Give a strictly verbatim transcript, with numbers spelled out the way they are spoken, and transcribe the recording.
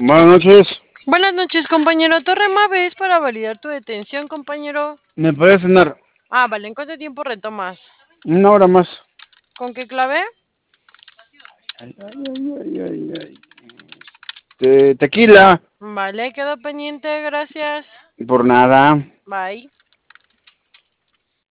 Buenas noches. Buenas noches, compañero. Torre Maves para validar tu detención, compañero. ¿Me puedes cenar? Ah, vale. ¿En cuánto tiempo retomas? Una hora más. ¿Con qué clave? Ay, ay, ay, ay, ay, ay. Te- tequila. Vale, quedo pendiente. Gracias. Por nada. Bye.